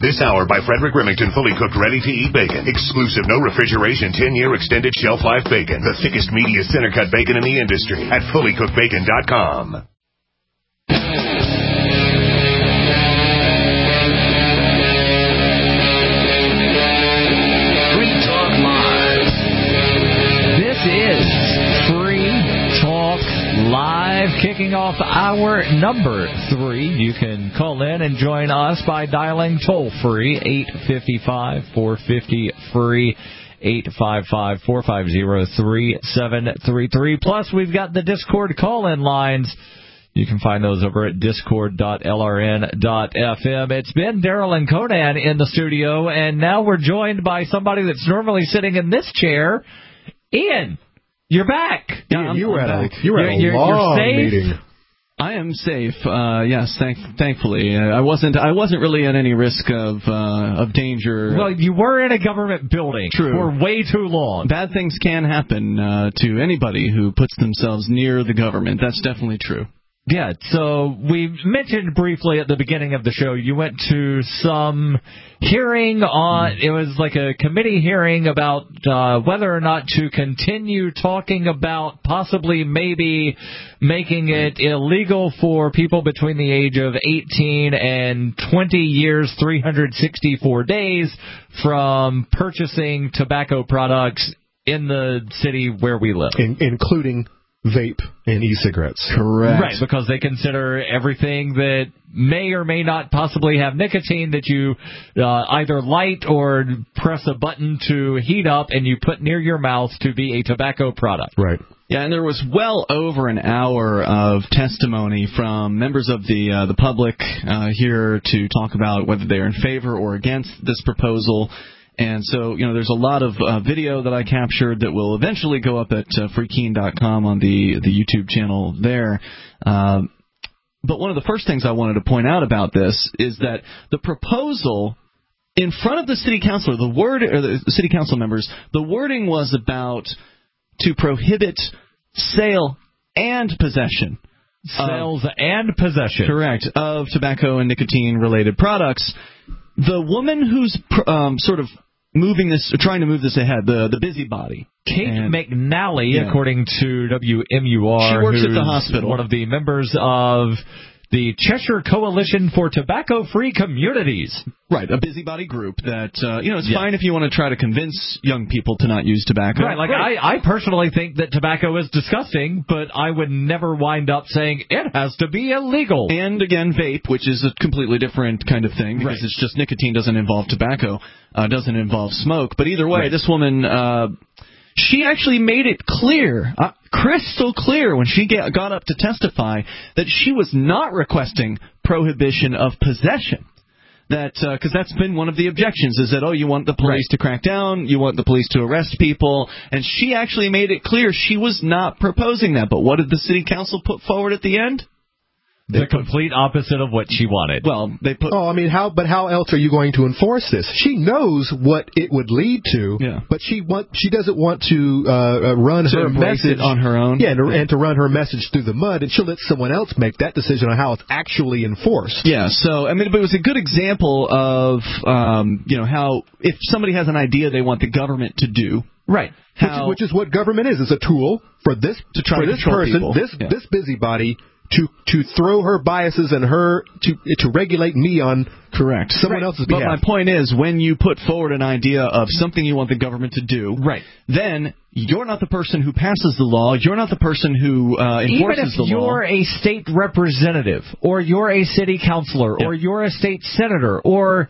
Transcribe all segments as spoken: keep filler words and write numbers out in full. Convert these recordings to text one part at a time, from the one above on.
This hour by Frederick Remington, fully cooked, ready-to-eat bacon. Exclusive, no refrigeration, ten-year extended shelf life bacon. The thickest, meatiest center-cut bacon in the industry at fully cooked bacon dot com. Free Talk Live. This is Free Talk Live, kicking off hour number three. You can call in and join us by dialing toll-free eight five five, four five zero, free, eight five five, four five zero, three seven three three. Plus, we've got the Discord call-in lines. You can find those over at discord dot l r n dot f m. It's been Daryl and Conan in the studio, and now we're joined by somebody that's normally sitting in this chair. Ian, you're back. Yeah, you were at back. a, you were at a you're, long you're safe? meeting. I am safe. Uh, yes, thank, thankfully. Uh, I wasn't. I wasn't really at any risk of uh, of danger. Well, you were in a government building True. for way too long. Bad things can happen uh, to anybody who puts themselves near the government. That's definitely true. Yeah, so we mentioned briefly at the beginning of the show, you went to some hearing on, it was like a committee hearing about uh, whether or not to continue talking about possibly maybe making it illegal for people between the age of eighteen and twenty years, three hundred sixty-four days from purchasing tobacco products in the city where we live. In, including vape and e-cigarettes. Correct. Right, because they consider everything that may or may not possibly have nicotine that you uh, either light or press a button to heat up and you put near your mouth to be a tobacco product. Right. Yeah, and there was well over an hour of testimony from members of the uh, the public uh, here to talk about whether they're in favor or against this proposal. And so, you know, there's a lot of uh, video that I captured that will eventually go up at uh, free keen dot com on the, the YouTube channel there. Uh, but one of the first things I wanted to point out about this is that the proposal in front of the city councilor, the word or the city council members, the wording was about to prohibit sale and possession. Sales of, and possession. Correct, of tobacco and nicotine-related products. The woman who's um, sort of moving this, or trying to move this ahead, the the busybody, Kate and, McNally, yeah. according to W M U R, she works who's at the hospital. One of the members of the Cheshire Coalition for Tobacco-Free Communities. Right, a busybody group that, uh, you know, it's yeah. fine if you want to try to convince young people to not use tobacco. Right, like right. I, I personally think that tobacco is disgusting, but I would never wind up saying it has to be illegal. And again, vape, which is a completely different kind of thing, because right. it's just nicotine, doesn't involve tobacco, uh, doesn't involve smoke. But either way, right. this woman... Uh, She actually made it clear, uh, crystal clear, when she get, got up to testify, that she was not requesting prohibition of possession. That because uh, that's been one of the objections, is that, oh, you want the police right. to crack down, you want the police to arrest people, and she actually made it clear she was not proposing that. But what did the city council put forward at the end? They the put, complete opposite of what she wanted. Well, they put. Oh, I mean, how? But how else are you going to enforce this? She knows what it would lead to, yeah. but she want she doesn't want to uh, run to her message it on her own. Yeah, and, and to run her message through the mud, and she'll let someone else make that decision on how it's actually enforced. Yeah. So I mean, but it was a good example of um, you know how if somebody has an idea they want the government to do. Right. How, which, which is what government is. It's a tool for this to try for to this control person, people. this yeah. this busybody. To to throw her biases and her to to regulate me on correct someone right. else's behalf. behalf. But my point is, when you put forward an idea of something you want the government to do, right. then you're not the person who passes the law. You're not the person who uh, enforces the law. Even if you're a state representative, or you're a city councilor, yeah. or you're a state senator, or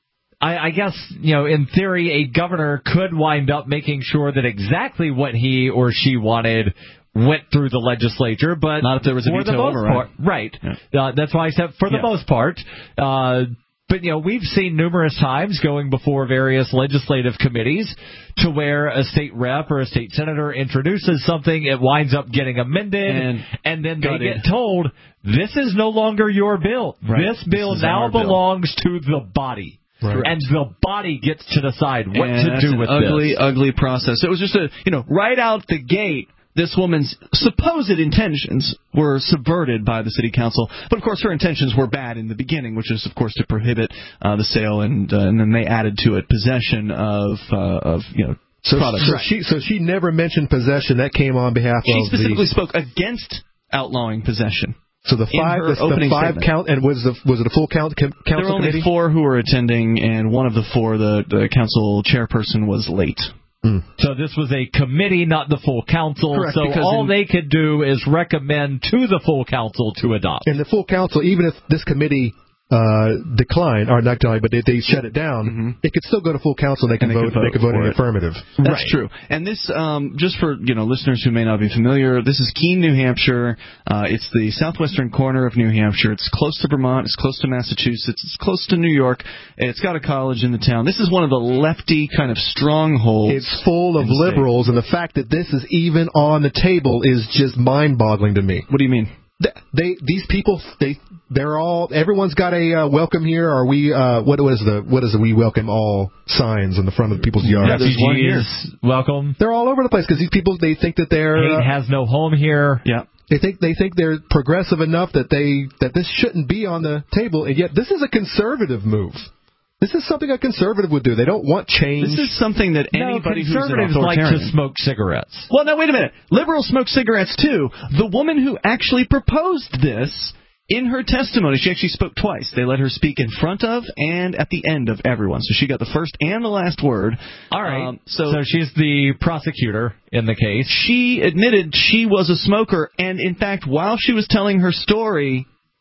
I, I guess, you know, in theory, a governor could wind up making sure that exactly what he or she wanted went through the legislature, but not if there was a for veto the most override. Part, right. Yeah. Uh, that's why I said for the yeah. most part. Uh, but, you know, we've seen numerous times going before various legislative committees to where a state rep or a state senator introduces something, it winds up getting amended, and, and then they get told, this is no longer your bill. Right. This bill this now belongs bill. to the body. Right. And the body gets to decide what and to do an with ugly, this. ugly process. It was just a, you know, right out the gate, this woman's supposed intentions were subverted by the city council. But, of course, her intentions were bad in the beginning, which is, of course, to prohibit uh, the sale, and uh, and then they added to it possession of, uh, of you know, so, products. So, right. she, so she never mentioned possession. That came on behalf she of She specifically the... spoke against outlawing possession. So the five, the, the five statement. count, and was the was it a full count council committee? There were only committee? four who were attending, and one of the four, the, the council chairperson, was late. Mm. So this was a committee, not the full council. Correct, so all in, they could do is recommend to the full council to adopt. And the full council, even if this committee uh, declined, or not declined, but they, they shut it down, mm-hmm. it could still go to full council. And they can and vote. They could vote, they could vote in the affirmative. That's right. true. And this, um, just for you know listeners who may not be familiar, this is Keene, New Hampshire. Uh, it's the southwestern corner of New Hampshire. It's close to Vermont. It's close to Massachusetts. It's close to New York. It's got a college in the town. This is one of the lefty kind of strongholds. It's full of liberals, state. And the fact that this is even on the table is just mind-boggling to me. What do you mean? They these people they they're all everyone's got a uh, welcome here. Are we uh, what was the what is the we welcome all signs on the front of people's yards? Yeah, there's one here. Welcome. They're all over the place because these people they think that they're Hate uh, has no home here. Yeah. They think they think they're progressive enough that they that this shouldn't be on the table, and yet this is a conservative move. This is something a conservative would do. They don't want change. This is something that no, anybody who's an conservatives authoritarian... like to smoke cigarettes. Well, now, wait a minute. Liberals smoke cigarettes, too. The woman who actually proposed this, in her testimony, she actually spoke twice. They let her speak in front of and at the end of everyone. So she got the first and the last word. All right. Um, so, so she's the prosecutor in the case. She admitted she was a smoker, and, in fact, while she was telling her story...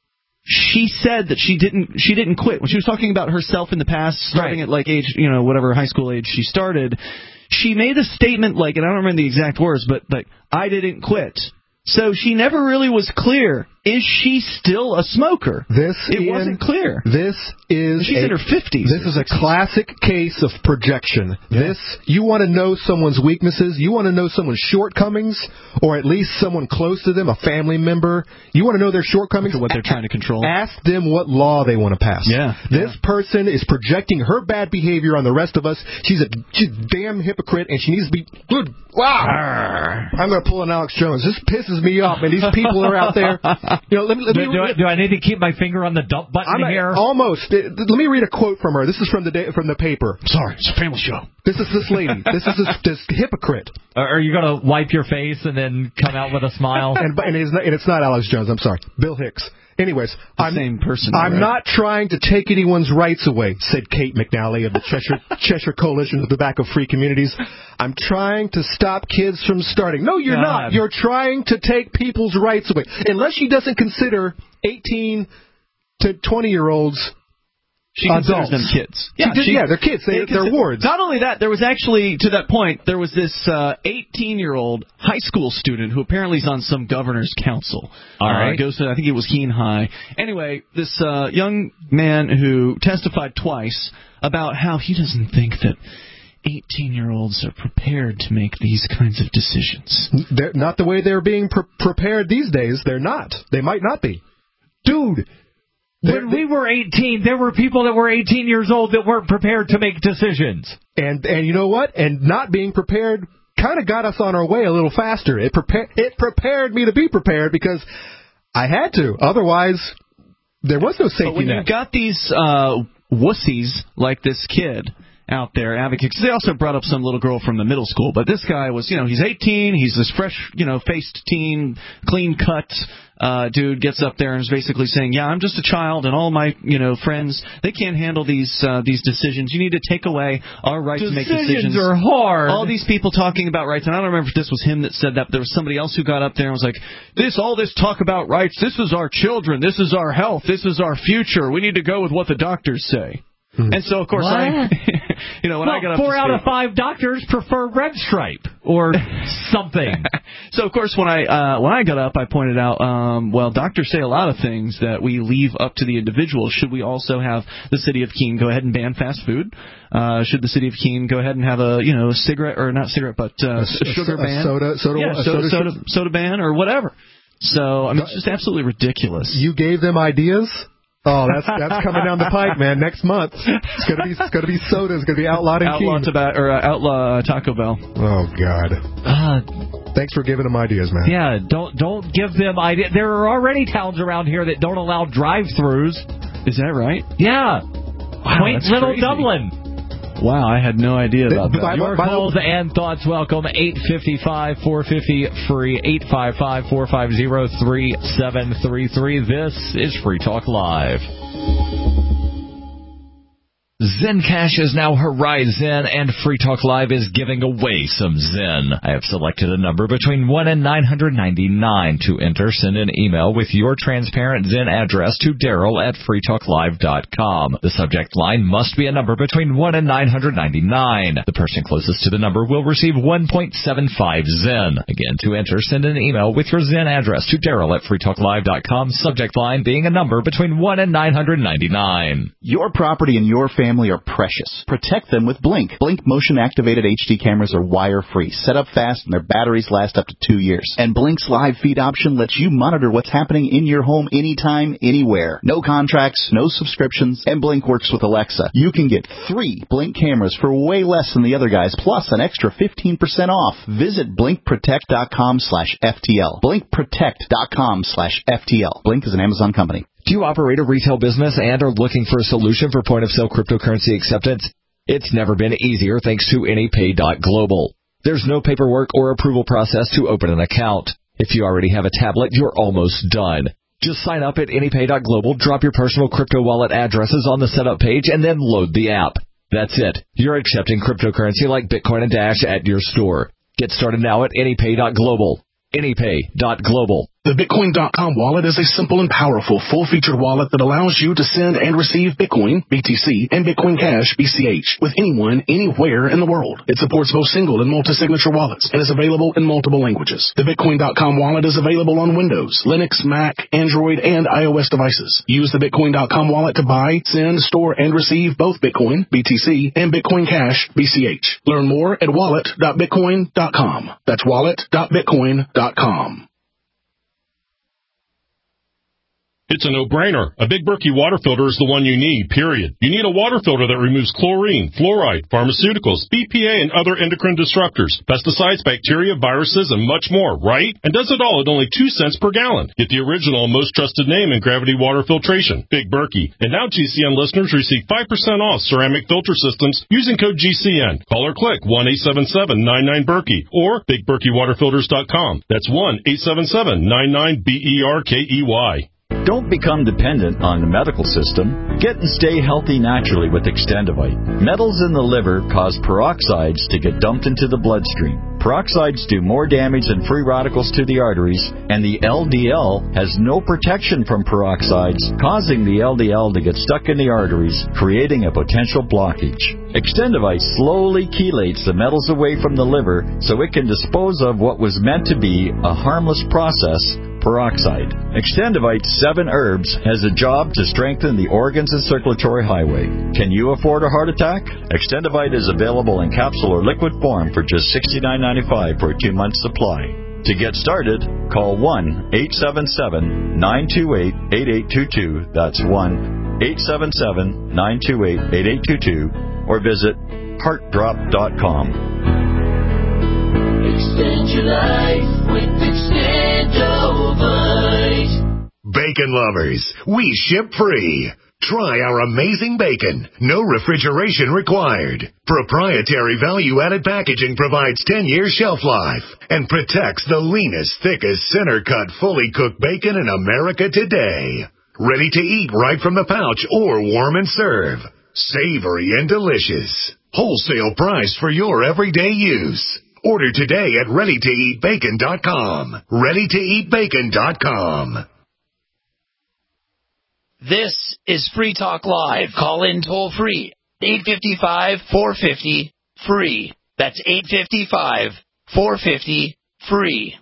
She said that she didn't she didn't quit. When she was talking about herself in the past, starting right. at like age, you know, whatever high school age she started, she made a statement like, and I don't remember the exact words, but like, I didn't quit. So she never really was clear. Is she still a smoker? This it Ian, wasn't clear. This is she's a, in her fifties. This is a classic case of projection. Yeah. This you want to know someone's weaknesses, you want to know someone's shortcomings, or at least someone close to them, a family member. You want to know their shortcomings, what they're trying to control. Ask them what law they want to pass. Yeah. This yeah. person is projecting her bad behavior on the rest of us. She's a, she's a damn hypocrite, and she needs to be good. Wow. I'm going to pull an Alex Jones. This pisses me off, man. These people are out there. You know, let me, let me do, do, I, do I need to keep my finger on the dump button I'm here? A, almost. Let me read a quote from her. This is from the day, from the paper. Sorry, it's a family show. This is this lady. This is this, this hypocrite. Are you going to wipe your face and then come out with a smile? and, and, it's not, and it's not Alex Jones. I'm sorry. Bill Hicks. Anyways, the I'm, same person. I'm right? not trying to take anyone's rights away, said Kate McNally of the Cheshire, Cheshire Coalition of Tobacco Free Communities. I'm trying to stop kids from starting. No, you're God. not. You're trying to take people's rights away. Unless she doesn't consider eighteen to twenty-year-olds She considers them kids. Yeah, she, she, yeah they're kids. They, they they're wards. Not only that, there was actually, to that point, there was this eighteen-year-old uh, high school student who apparently is on some governor's council. All right. Uh, goes to, I think it was Keene High. Anyway, this uh, young man who testified twice about how he doesn't think that eighteen-year-olds are prepared to make these kinds of decisions. They're not the way they're being pre- prepared these days. They're not. They might not be. Dude. When we were eighteen, there were people that were eighteen years old that weren't prepared to make decisions. And and you know what? And not being prepared kind of got us on our way a little faster. It prepared it prepared me to be prepared because I had to. Otherwise, there was no safety net. But when you've got these uh, wussies like this kid out there advocating, because they also brought up some little girl from the middle school, but this guy was, you know, he's eighteen, he's this fresh, you know, faced teen, clean cut uh, dude, gets up there and is basically saying, yeah, I'm just a child, and all my, you know, friends, they can't handle these uh, these decisions. You need to take away our right decisions to make decisions. Decisions are hard. All these people talking about rights, and I don't remember if this was him that said that, but there was somebody else who got up there and was like, this, all this talk about rights, this is our children, this is our health, this is our future. We need to go with what the doctors say. And so, of course, what? I, you know, when well, I got up four to out speak, of five doctors prefer red stripe or something. So, of course, when I uh, when I got up, I pointed out, um, well, doctors say a lot of things that we leave up to the individual. Should we also have the city of Keene go ahead and ban fast food? Uh, should the city of Keene go ahead and have a, you know, cigarette or not cigarette, but uh, a, a sugar a ban, soda, soda, yeah, a soda, soda, soda, soda ban, or whatever? So, I mean, it's just absolutely ridiculous. You gave them ideas. Oh, that's that's coming down the pipe, man. Next month, it's gonna be it's gonna be soda. It's gonna be outlawed in outlaw Keene. Tobacco or uh, outlaw uh, Taco Bell. Oh God. Uh, Thanks for giving them ideas, man. Yeah, don't don't give them ideas. There are already towns around here that don't allow drive-thrus. Is that right? Yeah. Wow, Quaint that's little crazy. Dublin. Wow, I had no idea about The- that. by- Your by the- calls and thoughts welcome. eight five five, four five zero, free. eight five five, four five zero, three seven three three. This is Free Talk Live. Zencash is now Horizon, and Free Talk Live is giving away some Zen. I have selected a number between one and nine hundred ninety-nine to enter. Send an email with your transparent Zen address to Daryl at free talk live dot com. The subject line must be a number between one and nine hundred ninety-nine. The person closest to the number will receive one point seven five Zen. Again, to enter, send an email with your Zen address to Daryl at free talk live dot com. Subject line being a number between one and nine hundred ninety-nine. Your property and your family are precious. Protect them with Blink. Blink motion-activated H D cameras are wire-free, set up fast, and their batteries last up to two years. And Blink's live feed option lets you monitor what's happening in your home anytime, anywhere. No contracts, no subscriptions, and Blink works with Alexa. You can get three Blink cameras for way less than the other guys, plus an extra fifteen percent off. Visit blink protect dot com slash F T L. blink protect dot com slash F T L. Blink is an Amazon company. Do you operate a retail business and are looking for a solution for point-of-sale cryptocurrency acceptance? It's never been easier thanks to AnyPay dot global. There's no paperwork or approval process to open an account. If you already have a tablet, you're almost done. Just sign up at AnyPay dot global, drop your personal crypto wallet addresses on the setup page, and then load the app. That's it. You're accepting cryptocurrency like Bitcoin and Dash at your store. Get started now at AnyPay dot global. AnyPay dot global. The Bitcoin dot com wallet is a simple and powerful full-featured wallet that allows you to send and receive Bitcoin, B T C, and Bitcoin Cash, B C H, with anyone, anywhere in the world. It supports both single and multi-signature wallets and is available in multiple languages. The Bitcoin dot com wallet is available on Windows, Linux, Mac, Android, and iOS devices. Use the Bitcoin dot com wallet to buy, send, store, and receive both Bitcoin, B T C, and Bitcoin Cash, B C H. Learn more at wallet dot bitcoin dot com. That's wallet dot bitcoin dot com. It's a no-brainer. A Big Berkey water filter is the one you need, period. You need a water filter that removes chlorine, fluoride, pharmaceuticals, B P A, and other endocrine disruptors, pesticides, bacteria, viruses, and much more, right? And does it all at only two cents per gallon. Get the original and most trusted name in gravity water filtration, Big Berkey. And now G C N listeners receive five percent off ceramic filter systems using code G C N. Call or click one eight seven seven nine nine Berkey or big berkey water filters dot com. That's one eight seven seven nine nine B E R K E Y. Don't become dependent on the medical system. Get and stay healthy naturally with Extendivite. Metals in the liver cause peroxides to get dumped into the bloodstream. Peroxides do more damage than free radicals to the arteries, and the L D L has no protection from peroxides, causing the L D L to get stuck in the arteries, creating a potential blockage. Extendivite slowly chelates the metals away from the liver so it can dispose of what was meant to be a harmless process, peroxide. Extendivite seven herbs has a job to strengthen the organs and circulatory highway. Can you afford a heart attack? Extendivite is available in capsule or liquid form for just sixty-nine ninety-five for a two-month supply. To get started, call one eight seven seven nine two eight eight eight two two. That's one eight seven seven nine two eight eight eight two two, or visit heart drop dot com. Extend your life with Extendovite. Bacon lovers, we ship free. Try our amazing bacon. No refrigeration required. Proprietary value-added packaging provides ten-year shelf life and protects the leanest, thickest, center-cut, fully cooked bacon in America today. Ready to eat right from the pouch or warm and serve. Savory and delicious. Wholesale price for your everyday use. Order today at ready to eat bacon dot com. ready to eat bacon dot com. This is Free Talk Live. Call in toll free. eight five five, four five zero, free. That's eight five five, four five zero, free.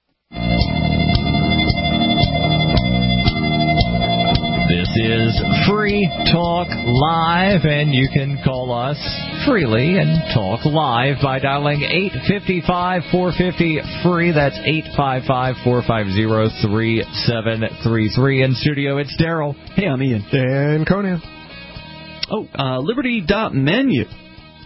This is Free Talk Live, and you can call us freely and talk live by dialing eight five five, four five zero, free. That's eight five five, four five zero, three seven three three. In studio, it's Daryl. Hey, I'm Ian. And Conan. Oh, uh, Liberty dot menu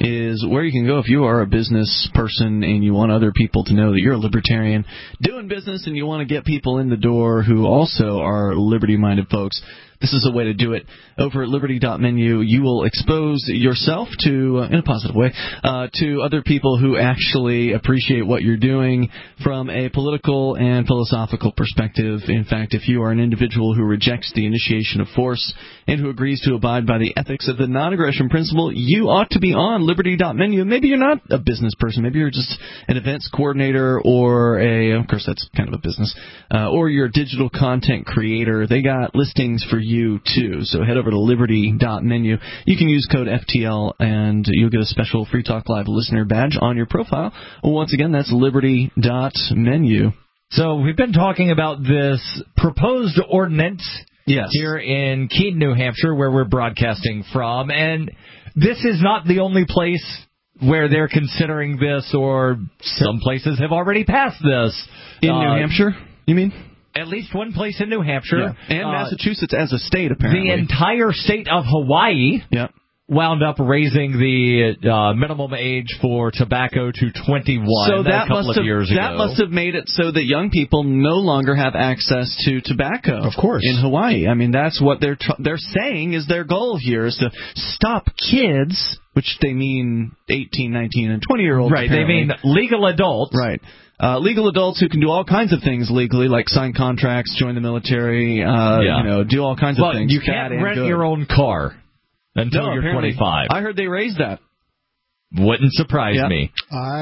is where you can go if you are a business person and you want other people to know that you're a libertarian doing business and you want to get people in the door who also are liberty-minded folks. This is a way to do it. Over at liberty dot menu, you will expose yourself to, uh, in a positive way, uh, to other people who actually appreciate what you're doing from a political and philosophical perspective. In fact, if you are an individual who rejects the initiation of force and who agrees to abide by the ethics of the non-aggression principle, you ought to be on liberty dot menu. Maybe you're not a business person. Maybe you're just an events coordinator or a, of course, that's kind of a business, uh, or you're a digital content creator. They got listings for you. You too. So head over to liberty dot menu. You can use code F T L and you'll get a special Free Talk Live listener badge on your profile. Once again, that's liberty dot menu. So we've been talking about this proposed ordinance yes. here in Keene, New Hampshire, where we're broadcasting from. And this is not the only place where they're considering this, or some places have already passed this. In uh, New Hampshire, you mean? At least one place in New Hampshire. Yeah. And uh, Massachusetts as a state, apparently. The entire state of Hawaii yep. wound up raising the uh, minimum age for tobacco to twenty-one so that a couple must of have, years ago. That must have made it so that young people no longer have access to tobacco. Of course. In Hawaii. I mean, that's what they're tr- they're saying is their goal here, is to stop kids, which they mean eighteen, nineteen, and twenty-year-olds. Right, apparently. they mean legal adults. Right. Uh, legal adults who can do all kinds of things legally, like sign contracts, join the military, uh, yeah. you know, do all kinds well, of things. You can't rent good. your own car until no, you're twenty-five. I heard they raised that. Wouldn't surprise yeah. me.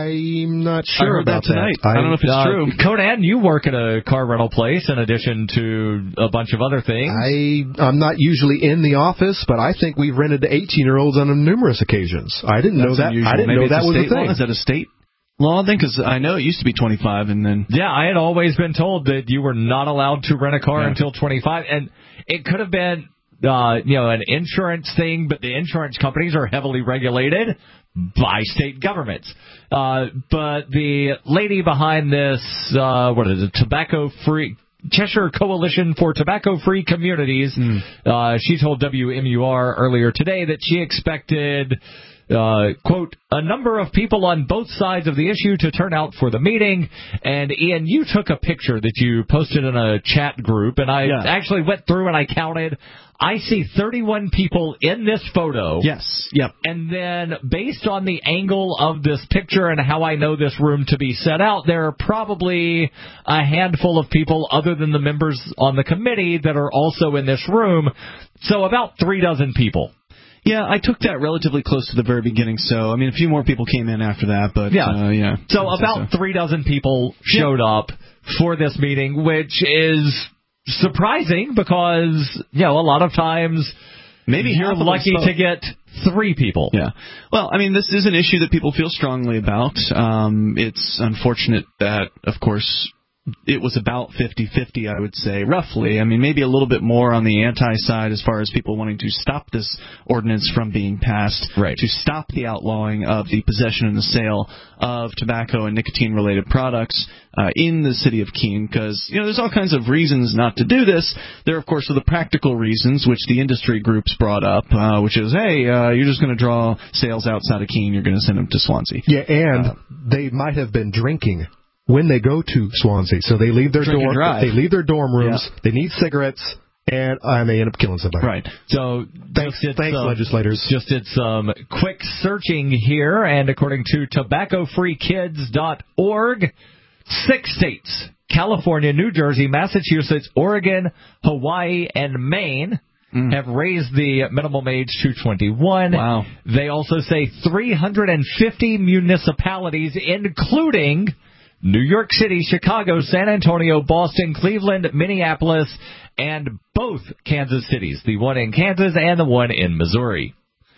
I'm not I sure heard about that tonight. that. I, I don't know if it's uh, true. Conan, you work at a car rental place in addition to a bunch of other things. I, I'm not usually in the office, but I think we've rented to eighteen-year-olds on numerous occasions. I didn't That's know that. unusual. I didn't Maybe know that was a thing. Law? Is that a state law then? Because I know it used to be twenty-five, and then yeah, I had always been told that you were not allowed to rent a car yeah. until twenty-five, and it could have been uh, you know an insurance thing, but the insurance companies are heavily regulated by state governments. Uh, but the lady behind this, uh, what is it, tobacco free. Cheshire Coalition for Tobacco-Free Communities. Mm. Uh, she told W M U R earlier today that she expected, uh, quote, a number of people on both sides of the issue to turn out for the meeting. And, Ian, you took a picture that you posted in a chat group, and I yeah. actually went through and I counted. I see thirty-one people in this photo. Yes. Yep. And then based on the angle of this picture and how I know this room to be set out, there are probably a handful of people other than the members on the committee that are also in this room. So about three dozen people. Yeah, I took that relatively close to the very beginning, so, I mean, a few more people came in after that, but, yeah. Uh, yeah. So about so. three dozen people showed yeah. up for this meeting, which is surprising because, you know, a lot of times maybe you're lucky to get three people. Yeah. Well, I mean, this is an issue that people feel strongly about. Um, it's unfortunate that, of course, it was about fifty-fifty, I would say, roughly. I mean, maybe a little bit more on the anti-side as far as people wanting to stop this ordinance from being passed, right. to stop the outlawing of the possession and the sale of tobacco and nicotine-related products uh, in the city of Keene, because, you know, there's all kinds of reasons not to do this. There, of course, are the practical reasons, which the industry groups brought up, uh, which is, hey, uh, you're just going to draw sales outside of Keene, you're going to send them to Swansea. Yeah, and uh, they might have been drinking when they go to Swansea. So they leave their dorm, they leave their dorm rooms, yeah. they need cigarettes, and uh, they end up killing somebody. Right. So thanks, did, thanks um, legislators. Just did some quick searching here, and according to tobacco free kids dot org, six states, California, New Jersey, Massachusetts, Oregon, Hawaii, and Maine, Mm. have raised the minimum age to twenty-one. Wow. They also say three hundred fifty municipalities, including New York City, Chicago, San Antonio, Boston, Cleveland, Minneapolis, and both Kansas cities, the one in Kansas and the one in Missouri.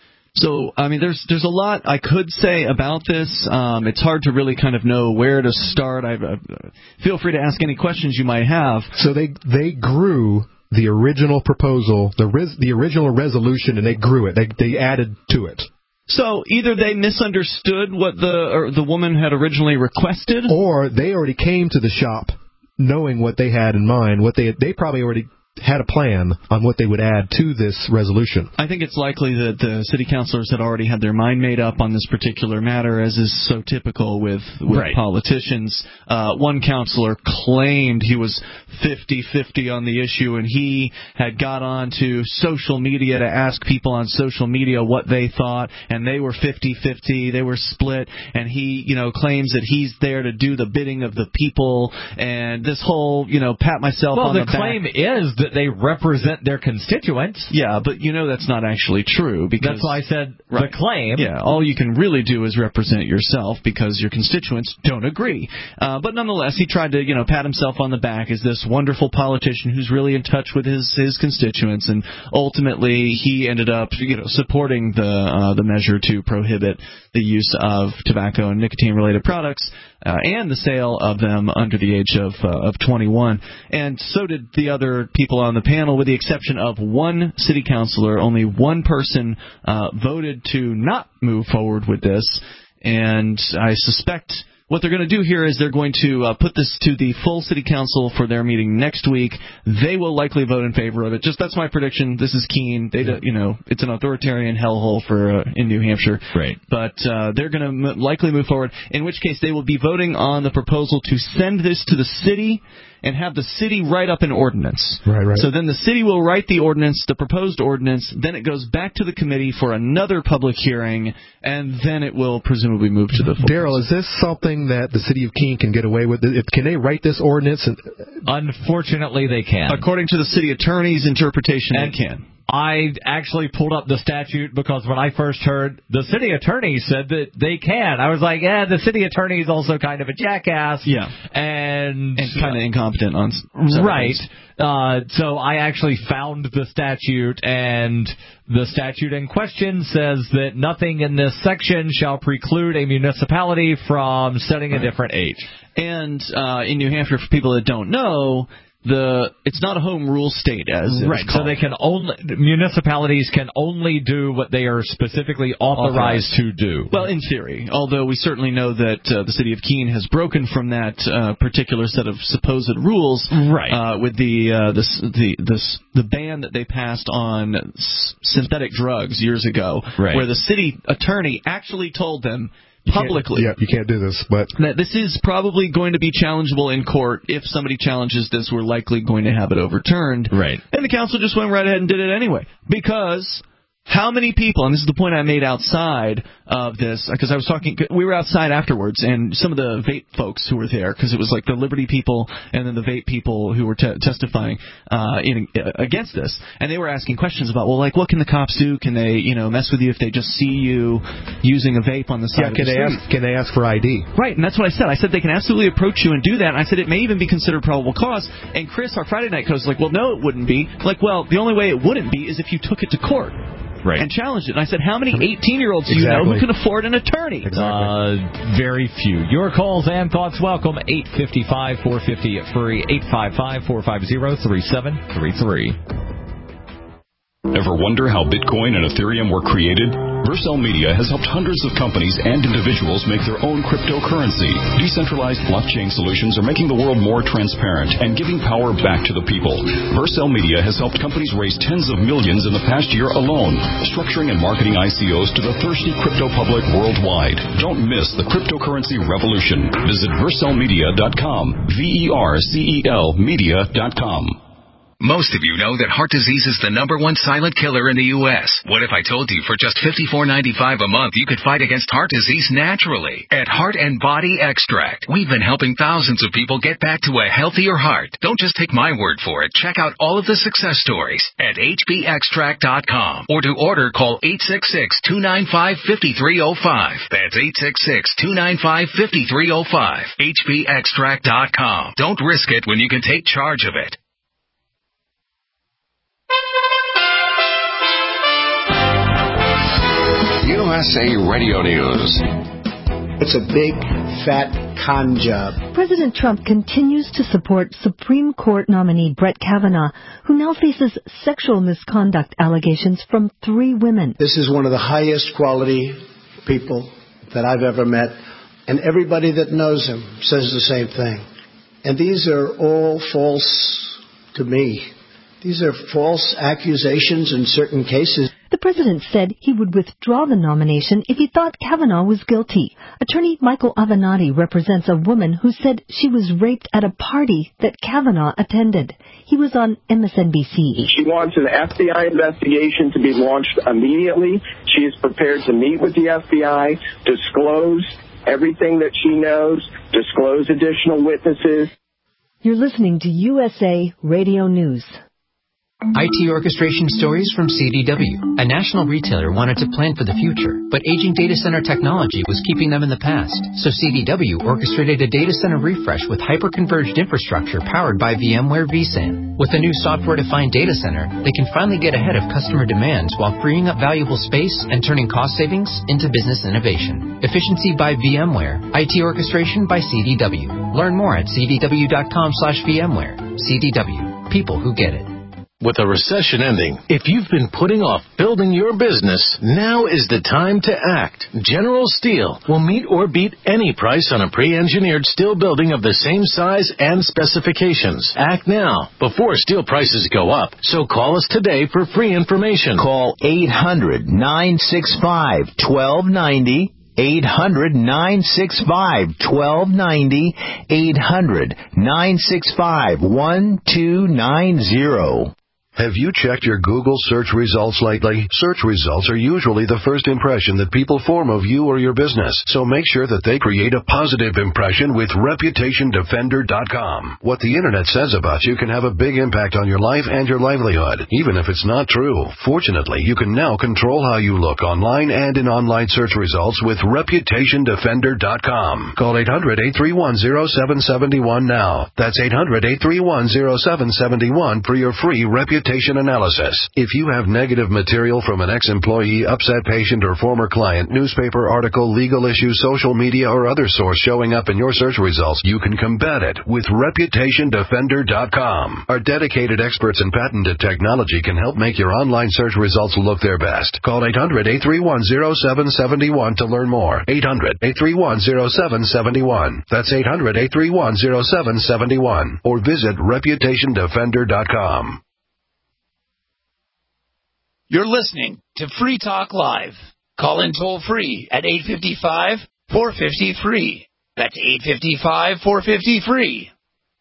So, I mean, there's there's a lot I could say about this. Um, it's hard to really kind of know where to start. I uh, feel free to ask any questions you might have. So they they grew the original proposal, the res, the original resolution, and they grew it. They they added to it. So either they misunderstood what the or the woman had originally requested, or they already came to the shop knowing what they had in mind. What they they probably already had a plan on what they would add to this resolution. I think it's likely that the city councilors had already had their mind made up on this particular matter, as is so typical with, with right. politicians. Uh, one councilor claimed he was fifty-fifty on the issue, and he had got on to social media to ask people on social media what they thought, and they were fifty-fifty, they were split, and he, you know, claims that he's there to do the bidding of the people, and this whole, you know, pat myself well, on the, the claim back. is that they represent their constituents. Yeah, but you know that's not actually true. Because that's why I said right. the claim. Yeah, all you can really do is represent yourself because your constituents don't agree. Uh, but nonetheless, he tried to, you know, pat himself on the back as this wonderful politician who's really in touch with his, his constituents, and ultimately he ended up, you know, supporting the uh, the measure to prohibit the use of tobacco and nicotine-related products uh, and the sale of them under the age of uh, of twenty-one. And so did the other people on the panel, with the exception of one city councilor. Only one person uh, voted to not move forward with this, and I suspect what they're going to do here is they're going to uh, put this to the full city council for their meeting next week. They will likely vote in favor of it. Just that's my prediction. This is Keene. They, do, you know, it's an authoritarian hellhole for uh, in New Hampshire. Right. But uh, they're going to m- likely move forward. In which case, they will be voting on the proposal to send this to the city and have the city write up an ordinance. Right, right. So then the city will write the ordinance, the proposed ordinance, then it goes back to the committee for another public hearing, and then it will presumably move to the full. Daryl, is this something that the city of Keene can get away with? If, can they write this ordinance? And Unfortunately, they can. According to the city attorney's interpretation, and they can. I actually pulled up the statute because when I first heard the city attorney said that they can, I was like, yeah, the city attorney is also kind of a jackass. Yeah. And, and kind of incompetent on right. Uh, so I actually found the statute, and the statute in question says that nothing in this section shall preclude a municipality from setting a different age. And uh, in New Hampshire, for people that don't know, The it's not a home rule state, as right. So they can only municipalities can only do what they are specifically authorized, authorized. to do. Well, in theory, although we certainly know that uh, the city of Keene has broken from that uh, particular set of supposed rules, right? Uh, with the uh, the the the the ban that they passed on s- synthetic drugs years ago, right. where the city attorney actually told them. You Publicly, yeah, you can't do this. But that this is probably going to be challengeable in court. If somebody challenges this, we're likely going to have it overturned. Right. And the council just went right ahead and did it anyway. Because how many people, and this is the point I made outside of this, because I was talking, we were outside afterwards, and some of the vape folks who were there, because it was like the Liberty people and then the vape people who were te- testifying uh, in, uh, against this, and they were asking questions about, well, like, what can the cops do? Can they, you know, mess with you if they just see you using a vape on the side yeah, of can the they street? ask? Can they ask for I D? Right, and that's what I said. I said they can absolutely approach you and do that, and I said it may even be considered probable cause. And Chris, our Friday night coach, was like, well, no, it wouldn't be. Like, well, the only way it wouldn't be is if you took it to court. Right. And challenged it. And I said, how many eighteen-year-olds do you exactly. know who can afford an attorney? Exactly. Uh, very few. Your calls and thoughts welcome. eight five five, four five zero, free. eight five five, four five zero, three seven three three. Ever wonder how Bitcoin and Ethereum were created? Vercel Media has helped hundreds of companies and individuals make their own cryptocurrency. Decentralized blockchain solutions are making the world more transparent and giving power back to the people. Vercel Media has helped companies raise tens of millions in the past year alone, structuring and marketing I C Os to the thirsty crypto public worldwide. Don't miss the cryptocurrency revolution. Visit vercel media dot com. V E R C E L media dot com. Most of you know that heart disease is the number one silent killer in the U S What if I told you for just fifty-four ninety-five a month you could fight against heart disease naturally? At Heart and Body Extract, we've been helping thousands of people get back to a healthier heart. Don't just take my word for it. Check out all of the success stories at H B extract dot com. Or to order, call eight six six, two nine five, five three zero five. That's eight six six, two nine five, five three zero five. H B extract dot com. Don't risk it when you can take charge of it. U S A Radio News. It's a big, fat con job. President Trump continues to support Supreme Court nominee Brett Kavanaugh, who now faces sexual misconduct allegations from three women. This is one of the highest quality people that I've ever met, and everybody that knows him says the same thing. And these are all false to me. These are false accusations in certain cases. The president said he would withdraw the nomination if he thought Kavanaugh was guilty. Attorney Michael Avenatti represents a woman who said she was raped at a party that Kavanaugh attended. He was on M S N B C. She wants an F B I investigation to be launched immediately. She is prepared to meet with the F B I, disclose everything that she knows, disclose additional witnesses. You're listening to U S A Radio News. I T orchestration stories from C D W. A national retailer wanted to plan for the future, but aging data center technology was keeping them in the past. So C D W orchestrated a data center refresh with hyper-converged infrastructure powered by VMware vSAN. With a new software-defined data center, they can finally get ahead of customer demands while freeing up valuable space and turning cost savings into business innovation. Efficiency by VMware. I T orchestration by C D W. Learn more at c d w dot com slash VMware. C D W. People who get it. With a recession ending, if you've been putting off building your business, now is the time to act. General Steel will meet or beat any price on a pre-engineered steel building of the same size and specifications. Act now, before steel prices go up. So call us today for free information. Call eight hundred, nine six five, one two nine zero. eight hundred, nine six five, one two nine zero. eight hundred, nine six five, one two nine zero. Have you checked your Google search results lately? Search results are usually the first impression that people form of you or your business, so make sure that they create a positive impression with reputation defender dot com. What the Internet says about you can have a big impact on your life and your livelihood, even if it's not true. Fortunately, you can now control how you look online and in online search results with reputation defender dot com. Call eight hundred, eight three one, zero seven seven one now. That's eight hundred, eight three one, zero seven seven one for your free reputation analysis. If you have negative material from an ex-employee, upset patient, or former client, newspaper article, legal issue, social media, or other source showing up in your search results, you can combat it with reputation defender dot com. Our dedicated experts in patented technology can help make your online search results look their best. Call eight hundred, eight three one, zero seven seven one to learn more. eight hundred, eight three one, zero seven seven one. That's eight hundred, eight three one, zero seven seven one. Or visit reputation defender dot com. You're listening to Free Talk Live. Call in toll free at eight five five, four five zero, free. That's eight five five, four five zero, free.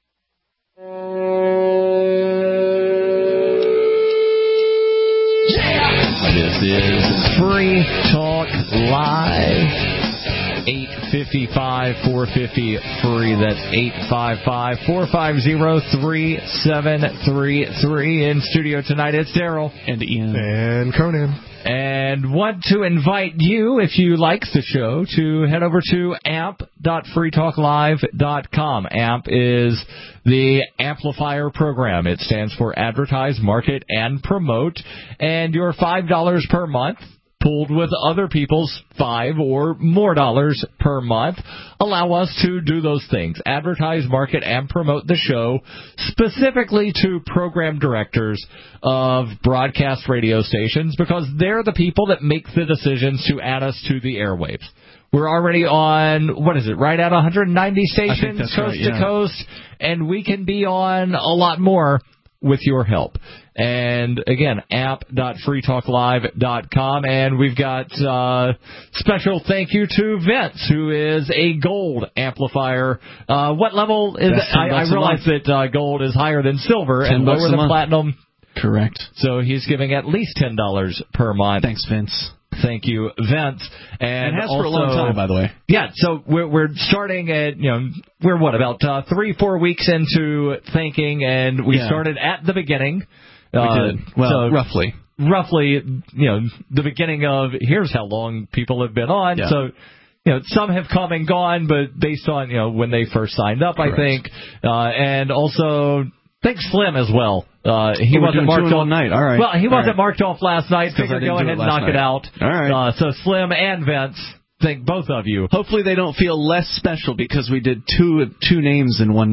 This is Free Talk Live. eight five five, four five zero, free. That's eight five five, four five zero, three seven three three. In studio tonight, it's Daryl. And Ian. And Conan. And want to invite you, if you like the show, to head over to amp dot free talk live dot com. AMP is the amplifier program. It stands for Advertise, Market, and Promote. And your five dollars per month, pooled with other people's five or more dollars per month, allow us to do those things. Advertise, market, and promote the show specifically to program directors of broadcast radio stations, because they're the people that make the decisions to add us to the airwaves. We're already on, what is it, right at one hundred ninety stations, coast right, yeah. to coast, and we can be on a lot more with your help. And again, amp dot free talk live dot com. And we've got uh special thank you to Vince, who is a gold amplifier. Uh what level is it? I, I realize that uh, gold is higher than silver and lower than platinum. Correct. So he's giving at least ten dollars per month. Thanks, Vince. Thank you, Vince. And it has also, for a long time, by the way. Yeah, so we're, we're starting at, you know, we're what, about uh, three, four weeks into thanking, and we yeah. started at the beginning. We uh, did. Well, so roughly. Roughly, you know, the beginning of here's how long people have been on. Yeah. So, you know, some have come and gone, but based on, you know, when they first signed up, Correct. I think. Uh, and also, thanks Slim as well. Uh, he oh, wasn't marked off. Night. All right. Well, he All wasn't right. marked off last night. Figured go ahead and knock night. it out. All right. Uh, so Slim and Vince, thank both of you. Hopefully they don't feel less special because we did two two names in one night.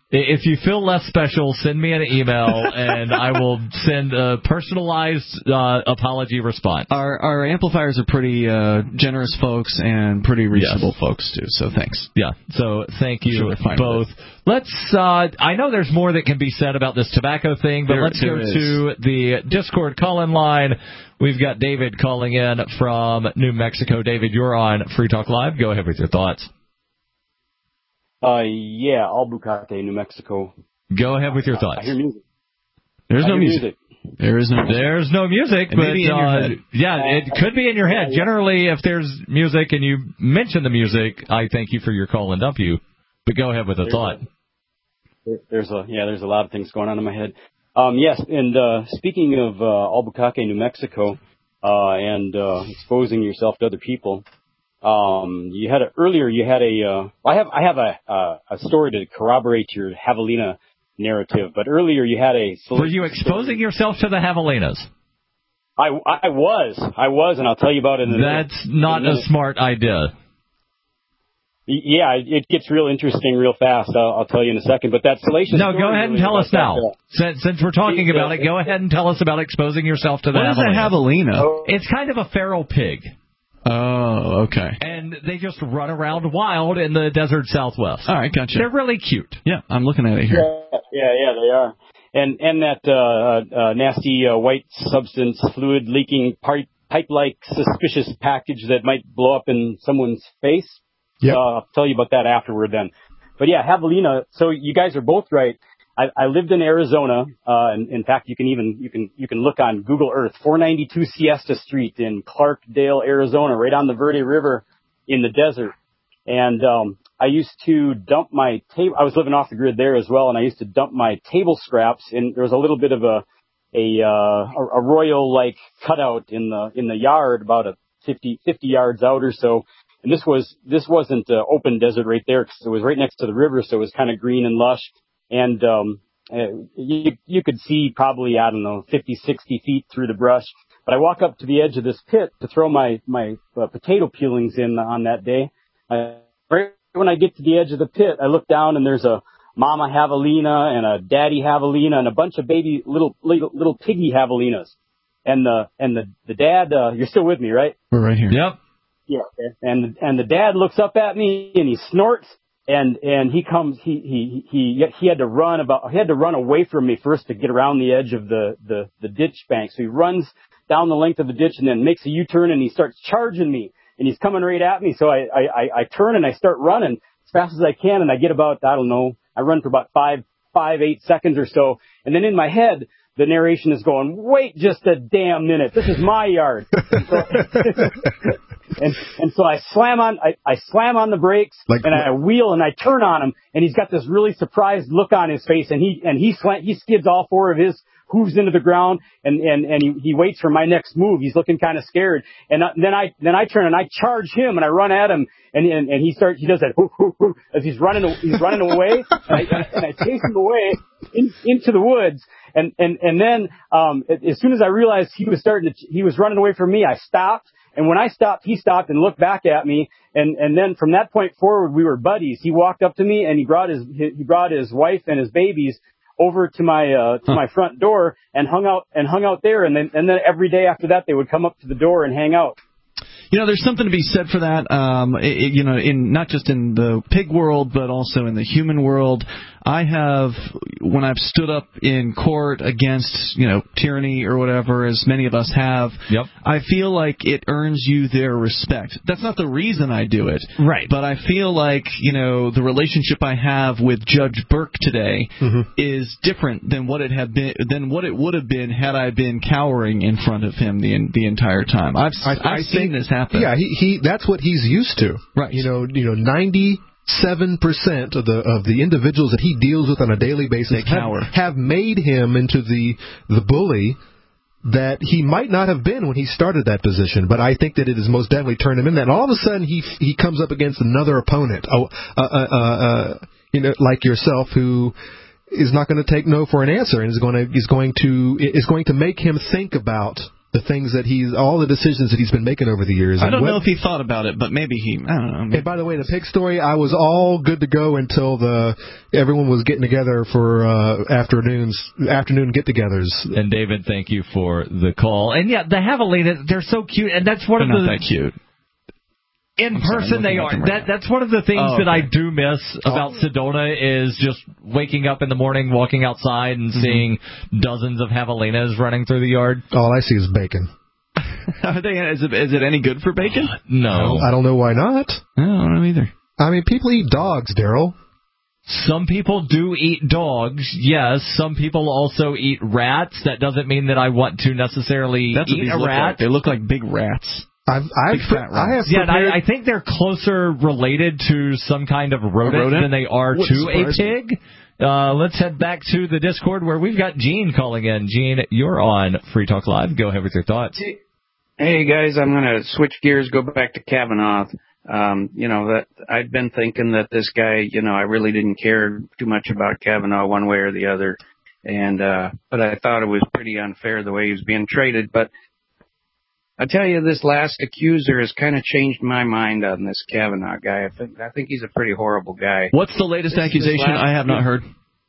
If you feel less special, send me an email, and I will send a personalized uh, apology response. Our our amplifiers are pretty uh, generous folks and pretty reasonable yes. folks, too, so thanks. Yeah, so thank you sure both. Let's. Uh, I know there's more that can be said about this tobacco thing, but there, let's there go is. to the Discord call-in line. We've got David calling in from New Mexico. David, you're on Free Talk Live. Go ahead with your thoughts. Uh, yeah, Albuquerque, New Mexico. Go ahead with your thoughts. I hear music. There's I no hear music. music. There is no music. There's no music, it but may be in uh, your head. yeah, it could be in your head. Generally, if there's music and you mention the music, I thank you for your call and dump you. But go ahead with a there's thought. A, there's a yeah, there's a lot of things going on in my head. Um, yes, and uh, speaking of uh, Albuquerque, New Mexico, uh, and uh, exposing yourself to other people. Um, you had a, earlier. You had a. Uh, I have. I have a uh, a story to corroborate your javelina narrative. But earlier you had a. Were you exposing story. yourself to the javelinas? I, I was. I was, and I'll tell you about it in a minute. That's not a smart idea. Yeah, it gets real interesting real fast. I'll, I'll tell you in a second. But that salacious. No, go ahead and tell us now. That, uh, since, since we're talking about it, go ahead and tell us about exposing yourself to the what javelina. What is a javelina? Oh. It's kind of a feral pig. Oh, okay. And they just run around wild in the desert Southwest. All right, gotcha. They're really cute. Yeah, I'm looking at it here. Yeah, yeah, yeah they are. And and that uh, uh, nasty uh, white substance, fluid leaking pipe pipe-like suspicious package that might blow up in someone's face. Yep. Uh, I'll tell you about that afterward then. But yeah, javelina. So you guys are both right. I, I lived in Arizona. Uh, and in fact, you can even you can you can look on Google Earth. four ninety-two Siesta Street in Clarkdale, Arizona, right on the Verde River in the desert. And um, I used to dump my table. I was living off the grid there as well, and I used to dump my table scraps. And there was a little bit of a a uh, a royal like cutout in the in the yard, about a fifty, fifty yards out or so. And this was this wasn't uh, open desert right there, because it was right next to the river, so it was kind of green and lush. And um, uh, you you could see probably, I don't know, fifty, sixty feet through the brush. But I walk up to the edge of this pit to throw my my uh, potato peelings in on that day. Uh, right when I get to the edge of the pit, I look down and there's a mama javelina and a daddy javelina and a bunch of baby little little, little piggy javelinas. And the and the the dad, uh, you're still with me, right? We're right here. Yep. Yeah. And and the dad looks up at me and he snorts. And and he comes he he he he had to run about he had to run away from me first to get around the edge of the the the ditch bank. So he runs down the length of the ditch and then makes a U-turn and he starts charging me and he's coming right at me. So I I I turn and I start running as fast as I can and I get about I don't know I run for about five five eight seconds or so, and then in my head the narration is going, wait just a damn minute, this is my yard. And, and so I slam on, I, I slam on the brakes like, and I wheel and I turn on him and he's got this really surprised look on his face and he, and he slant, he skids all four of his hooves into the ground and, and, and he, he waits for my next move. He's looking kind of scared. And then I, then I turn and I charge him and I run at him and, and, and he starts, he does that hoo, hoo, hoo, as he's running, he's running away and I, and I chase him away in, into the woods. And, and, and then, um, as soon as I realized he was starting to, he was running away from me, I stopped. And when I stopped, he stopped and looked back at me. And, and then from that point forward, we were buddies. He walked up to me and he brought his, he brought his wife and his babies over to my, uh, to my front door and hung out, and hung out there. And then, and then every day after that, they would come up to the door and hang out. You know, there's something to be said for that. Um, it, you know, in not just in the pig world, but also in the human world. I have, when I've stood up in court against, you know, tyranny or whatever, as many of us have, yep. I feel like it earns you their respect. That's not the reason I do it. Right. But I feel like, you know, the relationship I have with Judge Burke today mm-hmm. is different than what it had been, than what it would have been had I been cowering in front of him the the entire time. I've I, I've I seen think, this happen. Yeah, he, he that's what he's used to. Right. You know, you know, ninety Seven percent of the of the individuals that he deals with on a daily basis have, have made him into the the bully that he might not have been when he started that position. But I think that it has most definitely turned him in that. And all of a sudden, he he comes up against another opponent, oh, uh, uh, uh, you know, like yourself, who is not going to take no for an answer, and is going to is going to is going to make him think about the things that he's, all the decisions that he's been making over the years. I don't what, know if he thought about it, but maybe he, I don't know. Maybe. And by the way, the pig story, I was all good to go until the everyone was getting together for uh, afternoons, afternoon get-togethers. And David, thank you for the call. And yeah, the Javelinas, they're so cute, and that's one they're of the... not that cute. In I'm person, sorry, they are. Right That, that's one of the things oh, okay. that I do miss about oh. Sedona is just waking up in the morning, walking outside, and mm-hmm. seeing dozens of Javelinas running through the yard. All I see is bacon. Are they? Is it, is it any good for bacon? Uh, no. I don't know why not. I don't know either. I mean, people eat dogs, Daryl. Some people do eat dogs, yes. Some people also eat rats. That doesn't mean that I want to necessarily That's eat what these a look rat. Like. They look like big rats. I've, I've, I have yeah, I, I think they're closer related to some kind of rodent, rodent? than they are Wouldn't to a pig. Uh, let's head back to the Discord where we've got Gene calling in. Gene, you're on Free Talk Live. Go ahead with your thoughts. Hey, guys, I'm going to switch gears, go back to Kavanaugh. Um, you know, that I'd been thinking that this guy, you know, I really didn't care too much about Kavanaugh one way or the other. And, uh, but I thought it was pretty unfair the way he was being treated. But I tell you, this last accuser has kind of changed my mind on this Kavanaugh guy. I think, I think he's a pretty horrible guy. What's the latest this, accusation? this I have not heard.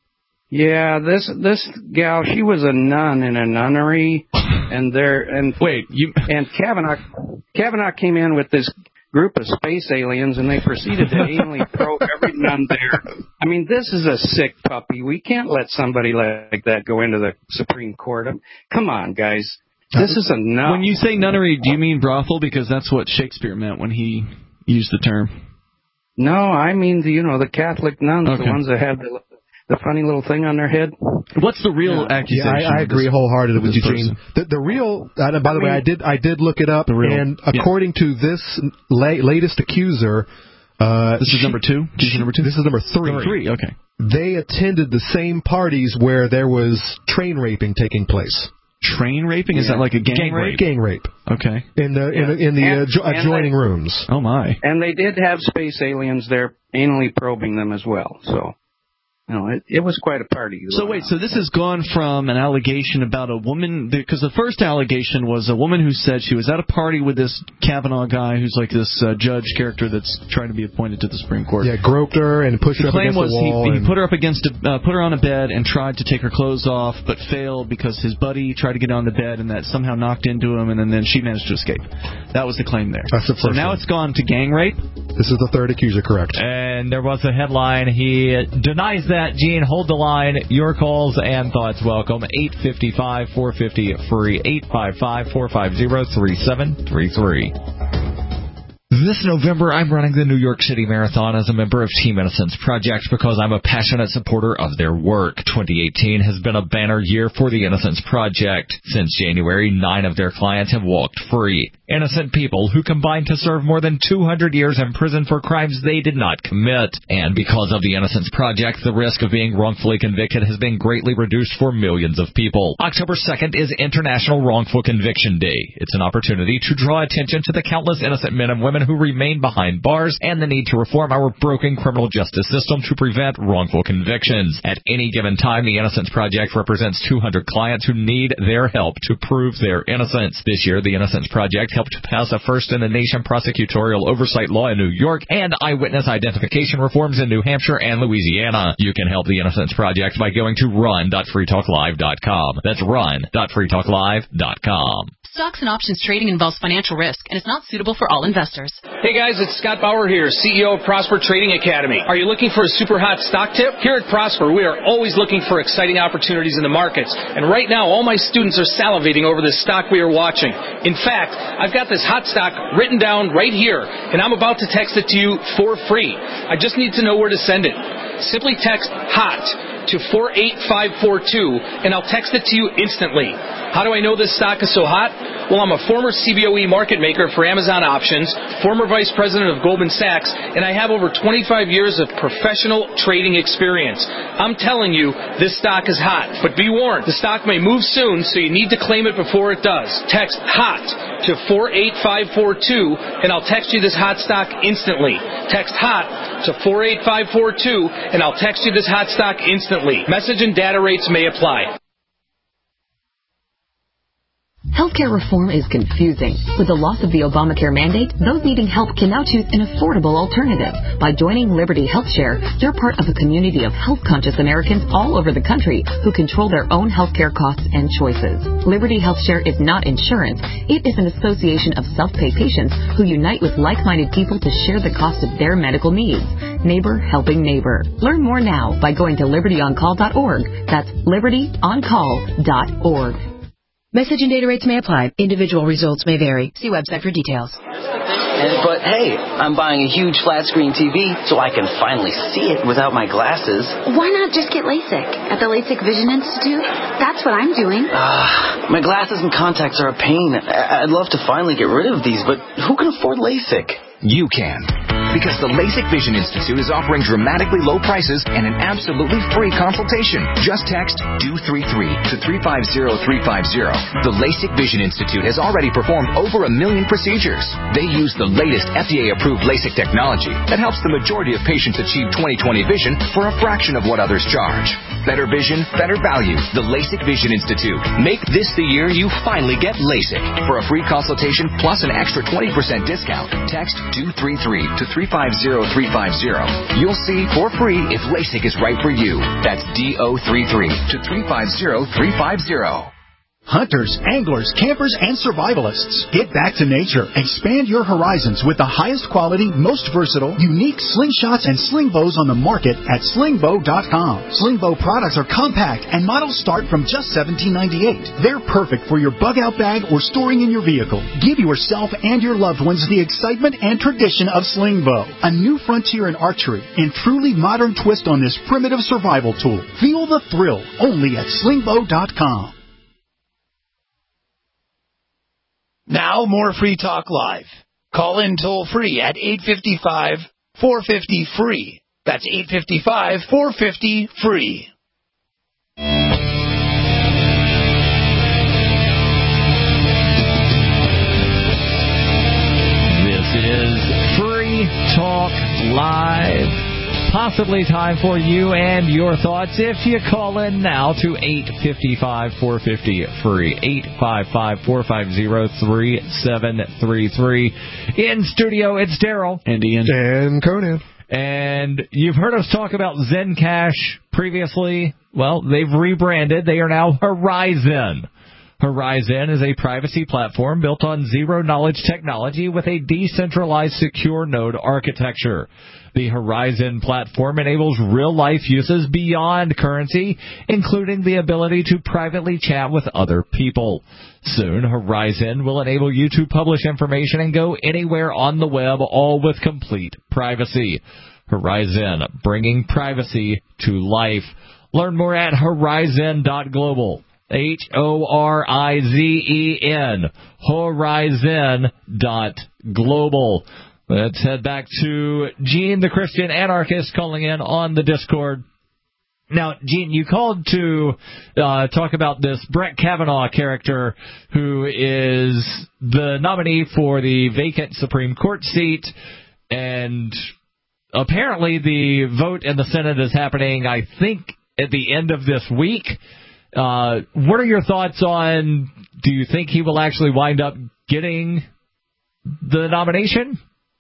Yeah, this this gal, she was a nun in a nunnery, and there and wait, you and Kavanaugh Kavanaugh came in with this group of space aliens, and they proceeded to anally probe every nun there. I mean, this is a sick puppy. We can't let somebody like that go into the Supreme Court. Come on, guys. This is a nun. When you say nunnery, do you mean brothel? Because that's what Shakespeare meant when he used the term. No, I mean the you know the Catholic nuns, okay. the ones that have the the funny little thing on their head. What's the real yeah. accusation? Yeah, I, I agree this, wholeheartedly with Eugene. The, the real, uh, by the I mean, way, I did I did look it up, real, and according yeah. to this la- latest accuser, uh, this is she, number two. This is number two. This is number three. Number three. Okay. They attended the same parties where there was train raping taking place. Train raping? Is yeah. that like a gang, gang rape? Gang rape. Okay. In the yeah. in, in the and, adjo- adjoining they, rooms. Oh my. And they did have space aliens there anally probing them as well. So. No, it, it was quite a party. So wait, so this has gone from an allegation about a woman, because the first allegation was a woman who said she was at a party with this Kavanaugh guy who's like this uh, judge character that's trying to be appointed to the Supreme Court. Yeah, groped her and pushed the her up against was the wall. He, and... he put her up against, a, uh, put her on a bed and tried to take her clothes off, but failed because his buddy tried to get on the bed and that somehow knocked into him, and then, then she managed to escape. That was the claim there. That's the first So now one. it's gone to gang rape. This is the third accuser, correct? And there was a headline. He denies that. Gene, hold the line. Your calls and thoughts welcome. eight five five, four five zero, free. eight five five, four five zero, three seven three three. This November, I'm running the New York City Marathon as a member of Team Innocence Project because I'm a passionate supporter of their work. twenty eighteen has been a banner year for the Innocence Project. Since January, nine of their clients have walked free. Innocent people who combined to serve more than two hundred years in prison for crimes they did not commit. And because of the Innocence Project, the risk of being wrongfully convicted has been greatly reduced for millions of people. October second is International Wrongful Conviction Day. It's an opportunity to draw attention to the countless innocent men and women who remain behind bars and the need to reform our broken criminal justice system to prevent wrongful convictions. At any given time, the Innocence Project represents two hundred clients who need their help to prove their innocence. This year, the Innocence Project helped pass a first-in-the-nation prosecutorial oversight law in New York and eyewitness identification reforms in New Hampshire and Louisiana. You can help the Innocence Project by going to run dot free talk live dot com. That's run dot free talk live dot com. Stocks and options trading involves financial risk and is not suitable for all investors. Hey guys, it's Scott Bauer here, C E O of Prosper Trading Academy. Are you looking for a super hot stock tip? Here at Prosper, we are always looking for exciting opportunities in the markets. And right now, all my students are salivating over this stock we are watching. In fact, I've got this hot stock written down right here, and I'm about to text it to you for free. I just need to know where to send it. Simply text HOT to four eight five four two, and I'll text it to you instantly. How do I know this stock is so hot? Well, I'm a former C B O E market maker for Amazon Options, former vice president of Goldman Sachs, and I have over twenty-five years of professional trading experience. I'm telling you, this stock is hot. But be warned, the stock may move soon, so you need to claim it before it does. Text HOT to four eight five four two, and I'll text you this hot stock instantly. Text HOT to four eight five four two, and I'll text you this hot stock instantly. Message and data rates may apply. Healthcare reform is confusing. With the loss of the Obamacare mandate, those needing help can now choose an affordable alternative. By joining Liberty HealthShare, you're part of a community of health-conscious Americans all over the country who control their own healthcare costs and choices. Liberty HealthShare is not insurance. It is an association of self-pay patients who unite with like-minded people to share the cost of their medical needs. Neighbor helping neighbor. Learn more now by going to liberty on call dot org. That's liberty on call dot org. Message and data rates may apply. Individual results may vary. See website for details. And, but hey, I'm buying a huge flat screen T V so I can finally see it without my glasses. Why not just get LASIK at the LASIK Vision Institute? That's what I'm doing. Uh, my glasses and contacts are a pain. I'd love to finally get rid of these, but who can afford LASIK? You can. Because the LASIK Vision Institute is offering dramatically low prices and an absolutely free consultation. Just text D O three three to three five zero three five zero. The LASIK Vision Institute has already performed over a million procedures. They use the latest F D A-approved LASIK technology that helps the majority of patients achieve twenty twenty vision for a fraction of what others charge. Better vision, better value. The LASIK Vision Institute. Make this the year you finally get LASIK. For a free consultation plus an extra twenty percent discount, text D O three three to three five zero three five zero. You'll see for free if LASIK is right for you. That's D O three three to three five zero three five zero. Hunters, anglers, campers, and survivalists. Get back to nature. Expand your horizons with the highest quality, most versatile, unique slingshots and sling bows on the market at sling bow dot com. Sling bow products are compact and models start from just seventeen ninety-eight. They're perfect for your bug-out bag or storing in your vehicle. Give yourself and your loved ones the excitement and tradition of sling bow. A new frontier in archery and truly modern twist on this primitive survival tool. Feel the thrill only at sling bow dot com. Now, more Free Talk Live. Call in toll-free at eight five five, four five zero, free. That's eight five five, four five zero, free. This is Free Talk Live. Possibly time for you and your thoughts if you call in now to eight five five, four five zero, free. eight five five, four five zero, three seven three three. In studio, it's Daryl. And Ian. And Conan. And you've heard us talk about Zencash previously. Well, they've rebranded. They are now Horizon. Horizon is a privacy platform built on zero-knowledge technology with a decentralized secure node architecture. The Horizon platform enables real-life uses beyond currency, including the ability to privately chat with other people. Soon, Horizon will enable you to publish information and go anywhere on the web, all with complete privacy. Horizon, bringing privacy to life. Learn more at horizon dot global. H O R I Z E N, horizon dot global. Let's head back to Gene, the Christian anarchist, calling in on the Discord. Now, Gene, you called to uh, talk about this Brett Kavanaugh character who is the nominee for the vacant Supreme Court seat, and apparently the vote in the Senate is happening, I think, at the end of this week. Uh, what are your thoughts on, do you think he will actually wind up getting the nomination?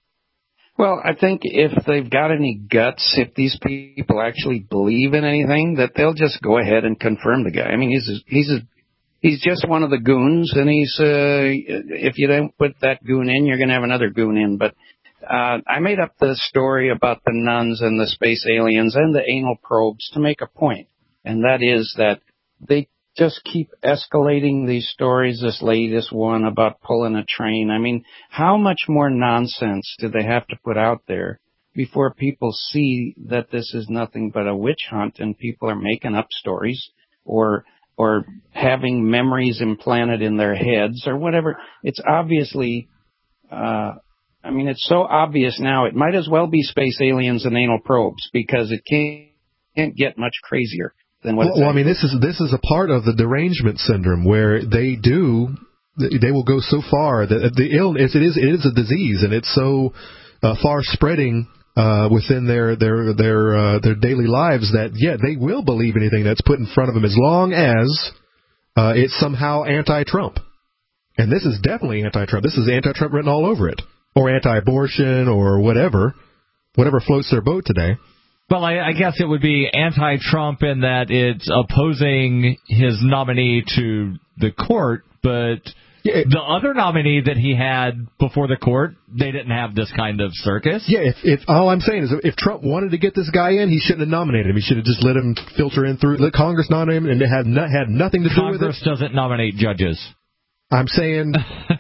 Well, I think if they've got any guts, if these people actually believe in anything, that they'll just go ahead and confirm the guy. I mean, he's a, he's a, he's just one of the goons, and he's uh, if you don't put that goon in, you're going to have another goon in. But uh, I made up the story about the nuns and the space aliens and the anal probes to make a point, and that is that they just keep escalating these stories, this latest one about pulling a train. I mean, how much more nonsense do they have to put out there before people see that this is nothing but a witch hunt and people are making up stories or or having memories implanted in their heads or whatever? It's obviously, uh, I mean, it's so obvious now, it might as well be space aliens and anal probes because it can't, can't get much crazier. Well, well I mean, this is this is a part of the derangement syndrome where they do they will go so far that the illness it is it is a disease and it's so uh, far spreading uh, within their their their uh, their daily lives that yeah they will believe anything that's put in front of them as long as uh, it's somehow anti-Trump. And this is definitely anti-Trump. This is anti-Trump written all over it. Or anti-abortion or whatever. Whatever floats their boat today. Well, I, I guess it would be anti-Trump in that it's opposing his nominee to the court, but yeah, the other nominee that he had before the court, they didn't have this kind of circus. Yeah, if, if all I'm saying is if Trump wanted to get this guy in, he shouldn't have nominated him. He should have just let him filter in through, let Congress nominate him, and it had, not, had nothing to do with it. Congress doesn't nominate judges. I'm saying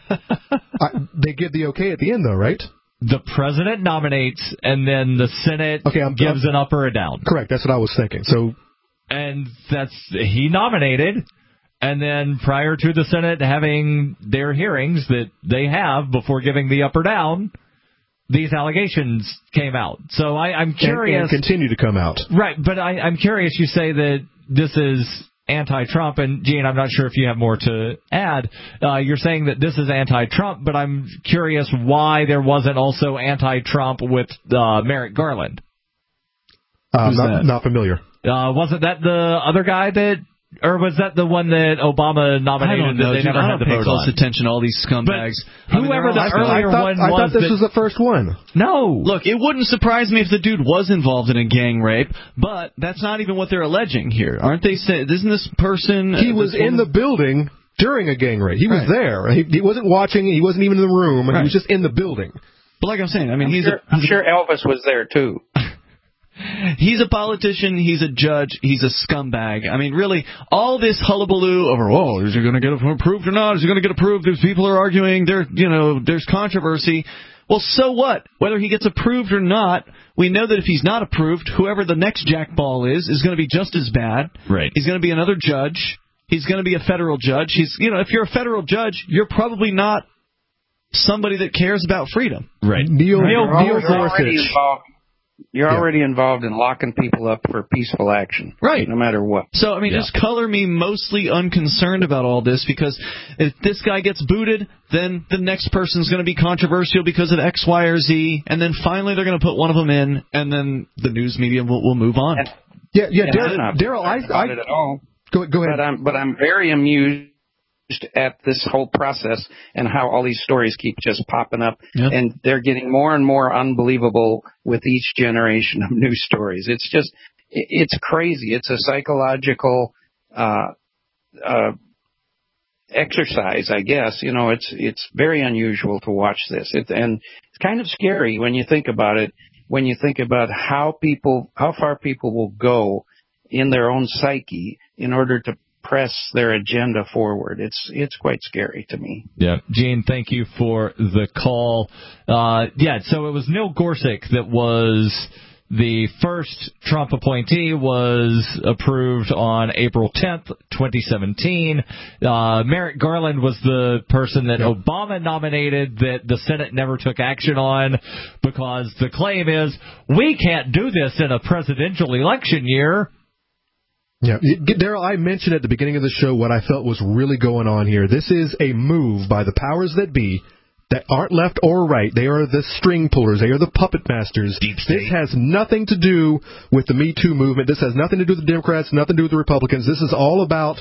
I, they give the okay at the end, though, right? The president nominates, and then the Senate okay, I'm, gives I'm, an up or a down. Correct. That's what I was thinking. So, and that's he nominated, and then prior to the Senate having their hearings that they have before giving the up or down, these allegations came out. So I, I'm curious. And, and continue to come out. Right, but I, I'm curious. You say that this is anti-Trump, and Gene, I'm not sure if you have more to add. Uh, you're saying that this is anti-Trump, but I'm curious why there wasn't also anti-Trump with uh, Merrick Garland. Uh, not, not familiar. Uh, wasn't that the other guy that, or was that the one that Obama nominated? I don't know. That they Dude, never I had don't the pay vote close on? attention to all these scumbags. But whoever I mean, the earlier I thought, one I was. thought this that, was the first one. No. Look, it wouldn't surprise me if the dude was involved in a gang rape, but that's not even what they're alleging here. Aren't they saying, isn't this person... He was in the building during a gang rape. He was right. there. He, he wasn't watching. He wasn't even in the room. Right. He was just in the building. But like I'm saying, I mean, I'm he's... Sure, a, I'm sure Elvis was there, too. He's a politician, he's a judge, he's a scumbag. I mean, really, all this hullabaloo over, oh, is he going to get approved or not? Is he going to get approved? There's people are arguing, there, you know, there's controversy. Well, so what? Whether he gets approved or not, we know that if he's not approved, whoever the next jackball is, is going to be just as bad. Right. He's going to be another judge. He's going to be a federal judge. He's, you know, if you're a federal judge, you're probably not somebody that cares about freedom. Right. Neil, Neil, Neil Gorsuch. You're yeah. already involved in locking people up for peaceful action. Right. No matter what. So, I mean, yeah. just color me mostly unconcerned about all this, because if this guy gets booted, then the next person's going to be controversial because of X, Y, or Z, and then finally they're going to put one of them in, and then the news media will, will move on. And, yeah, yeah, and Daryl, I... I it at all. Go, go ahead. But I'm, but I'm very amused at this whole process and how all these stories keep just popping up, yeah. and they're getting more and more unbelievable with each generation of news stories. It's just, it's crazy. It's a psychological uh, uh, exercise, I guess. You know, it's it's very unusual to watch this, it, and it's kind of scary when you think about it. When you think about how people, how far people will go in their own psyche in order to press their agenda forward. It's it's quite scary to me. Yeah, Gene, thank you for the call. Uh, yeah, so it was Neil Gorsuch that was the first Trump appointee, was approved on April tenth, twenty seventeen. Uh, Merrick Garland was the person that yep. Obama nominated that the Senate never took action on, because the claim is, we can't do this in a presidential election year. Yeah, Daryl, I mentioned at the beginning of the show what I felt was really going on here. This is a move by the powers that be that aren't left or right. They are the string pullers. They are the puppet masters. Deep state. This has nothing to do with the Me Too movement. This has nothing to do with the Democrats, nothing to do with the Republicans. This is all about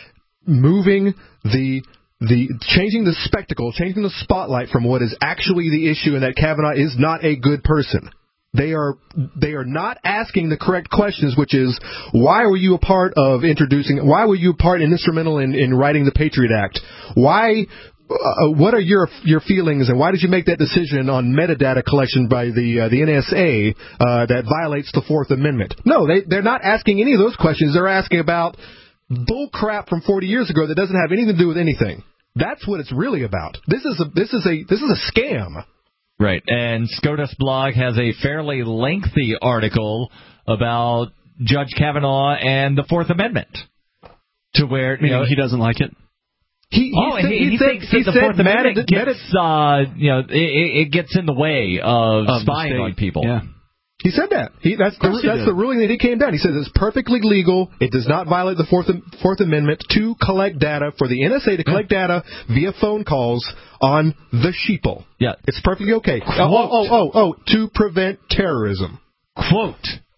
moving the the changing the spectacle, changing the spotlight from what is actually the issue, and that Kavanaugh is not a good person. They are they are not asking the correct questions, which is, why were you a part of introducing, why were you a part and instrumental in, in writing the Patriot Act? Why, uh, what are your your feelings, and why did you make that decision on metadata collection by the uh, the N S A uh, that violates the Fourth Amendment? No, they, they're not asking any of those questions. They're asking about bull crap from forty years ago that doesn't have anything to do with anything. That's what it's really about. This is a this is a this is a scam. Right, and SCOTUS blog has a fairly lengthy article about Judge Kavanaugh and the Fourth Amendment, to where you know he doesn't like it. He, he oh, said, he, he, he thinks he that the Fourth Amendment gets, uh, you know, it, it gets in the way of, of spying on people. Yeah. He said that. He, that's the, he that's the ruling that he came down. He says it's perfectly legal. It does not violate the Fourth, Fourth Amendment to collect data, for the N S A to collect data via phone calls on the sheeple. Yeah. It's perfectly okay. Oh, oh, oh, oh, oh, to prevent terrorism. Quote,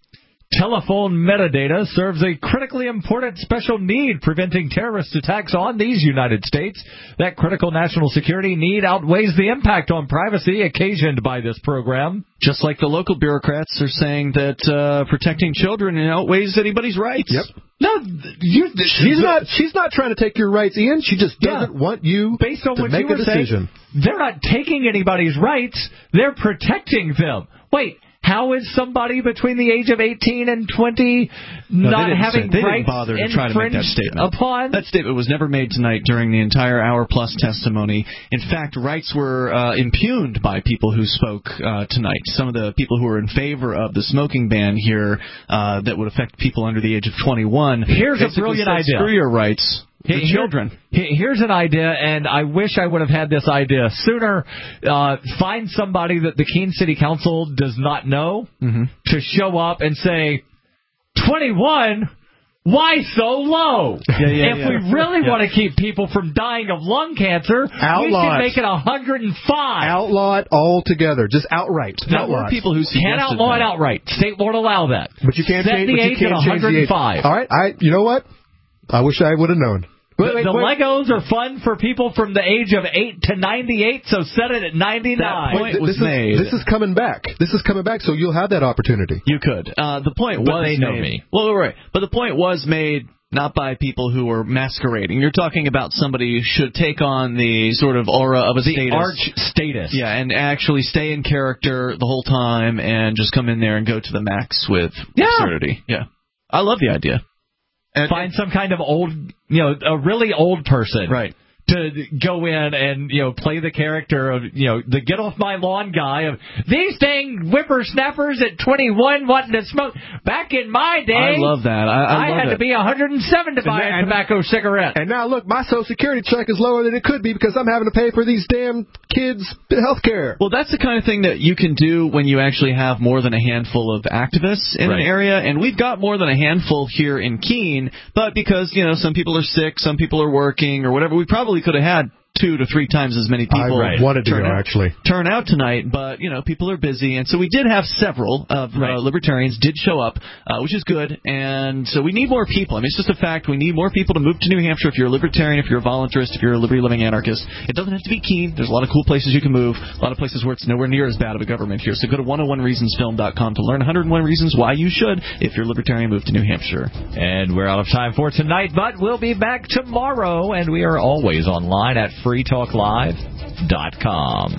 Telephone metadata serves a critically important special need preventing terrorist attacks on these United States. That critical national security need outweighs the impact on privacy occasioned by this program. Just like the local bureaucrats are saying that uh, protecting children outweighs anybody's rights. Yep. No, you, she's not. She's not trying to take your rights, Ian. She just doesn't yeah. want you Based on to what make you a were decision. Saying, they're not taking anybody's rights. They're protecting them. Wait. How is somebody between the age of eighteen and twenty no, not they having say, they rights didn't bother to try to make that statement. Upon? That statement was never made tonight during the entire hour-plus testimony. In fact, rights were uh, impugned by people who spoke uh, tonight. Some of the people who were in favor of the smoking ban here uh, that would affect people under the age of twenty-one. Here's a brilliant said, idea. Screw your rights. The Here, children. Here's an idea, and I wish I would have had this idea sooner. Uh, find somebody that the Keene City Council does not know mm-hmm. to show up and say, twenty-one? Why so low? Yeah, yeah, if yeah. we really yeah. want to keep people from dying of lung cancer, Outlaw we should it. make it one hundred five. Outlaw it altogether. Just outright. There were people who suggested Can't outlaw that. it outright. State won't allow that. But you can't Set change, the but you age can't at change the age. one hundred five. All right. I. You know what? I wish I would have known. The, Wait, the wait. Legos are fun for people from the age of eight to ninety-eight, so set it at ninety-nine. That point was this made. Is, this is coming back. This is coming back, so you'll have that opportunity. You could. Uh, the point but was they know made. Me. Well, right. But the point was made not by people who were masquerading. You're talking about somebody who should take on the sort of aura of a the status. arch status. Yeah, and actually stay in character the whole time and just come in there and go to the max with yeah. absurdity. Yeah. I love the idea. And find some kind of old, you know, a really old person. Right. To go in and, you know, play the character of, you know, the get off my lawn guy of these dang whippersnappers at twenty-one wanting to smoke. Back in my day, I love that. I, I, I love had it. to be one hundred seven to buy a tobacco cigarette. And now look, my Social Security check is lower than it could be because I'm having to pay for these damn kids' health care. Well, that's the kind of thing that you can do when you actually have more than a handful of activists in right. an area, and we've got more than a handful here in Keene, but because, you know, some people are sick, some people are working, or whatever, we probably could have had two to three times as many people I right. wanted to turn, go, out, actually. turn out tonight, but, you know, people are busy, and so we did have several of right. uh, libertarians did show up, uh, which is good, and so we need more people. I mean, it's just a fact. We need more people to move to New Hampshire if you're a libertarian, if you're a voluntarist, if you're a liberty-loving anarchist. It doesn't have to be Keene. There's a lot of cool places you can move, a lot of places where it's nowhere near as bad of a government here. So go to one oh one reasons film dot com to learn one hundred one reasons why you should, if you're a libertarian, move to New Hampshire. And we're out of time for tonight, but we'll be back tomorrow, and we are always online at free talk live dot com.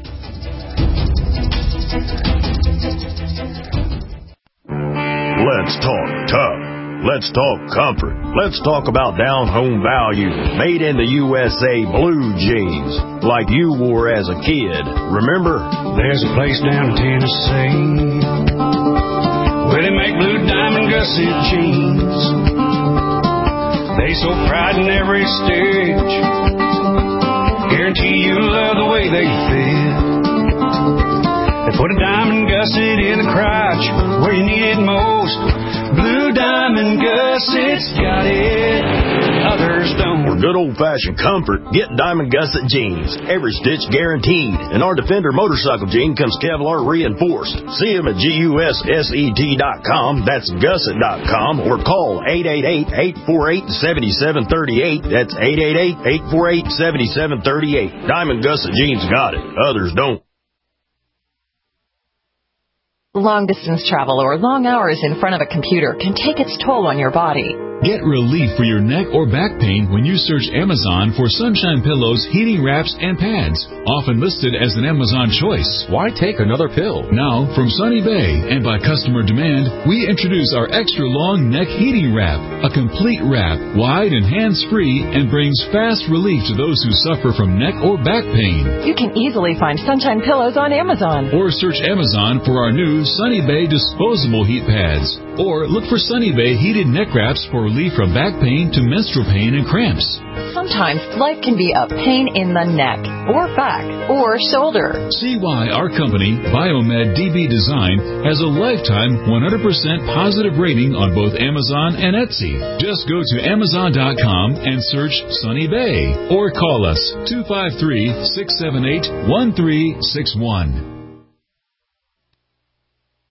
Let's talk tough. Let's talk comfort. Let's talk about down-home value. Made in the U S A blue jeans, like you wore as a kid. Remember? There's a place down in Tennessee where they make blue diamond gusset jeans. They so pride in every stitch. Guarantee you love the way they fit. They put a diamond gusset in the crotch where you need it most. Blue Diamond Gussets got it, others don't. For good old-fashioned comfort, get Diamond Gusset jeans. Every stitch guaranteed. And our Defender motorcycle jean comes Kevlar reinforced. See them at G U S S E T dot com. That's gusset dot com. Or call eight eight eight, eight four eight, seven seven three eight. That's eight eight eight, eight four eight, seven seven three eight. Diamond Gusset jeans got it. Others don't. Long-distance travel or long hours in front of a computer can take its toll on your body. Get relief for your neck or back pain when you search Amazon for Sunshine Pillows, heating wraps, and pads, often listed as an Amazon choice. Why take another pill? Now, from Sunny Bay and by customer demand, we introduce our extra long neck heating wrap, a complete wrap, wide and hands-free, and brings fast relief to those who suffer from neck or back pain. You can easily find Sunshine Pillows on Amazon. Or search Amazon for our new Sunny Bay disposable heat pads. Or look for Sunny Bay heated neck wraps for relief from back pain to menstrual pain and cramps. Sometimes life can be a pain in the neck, or back, or shoulder. See why our company, Biomed D B Design, has a lifetime one hundred percent positive rating on both Amazon and Etsy. Just go to amazon dot com and search Sunny Bay. Or call us two five three, six seven eight, one three six one.